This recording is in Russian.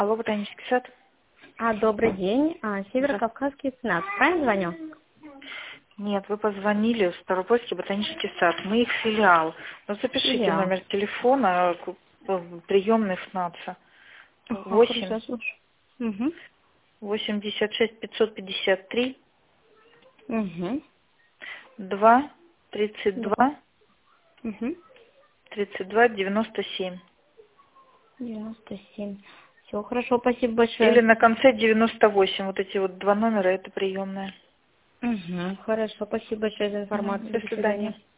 Алло, ботанический сад. Добрый день. Северокавказский ЦНАП. Правильно звоню? Нет, вы позвонили в Ставропольский ботанический сад. Мы их филиал. Ну, запишите Филиал. номер телефона приемный ФНАЦа. Ага, 8 хорошо, слушаю. Угу. 86 553 Угу. 2 Да. 32 Угу. 32 97. 97. Все, хорошо, спасибо Или большое. на конце 98. Вот эти вот два номера, это приемная. Угу. Хорошо, спасибо большое за информацию. До До свидания. свидания.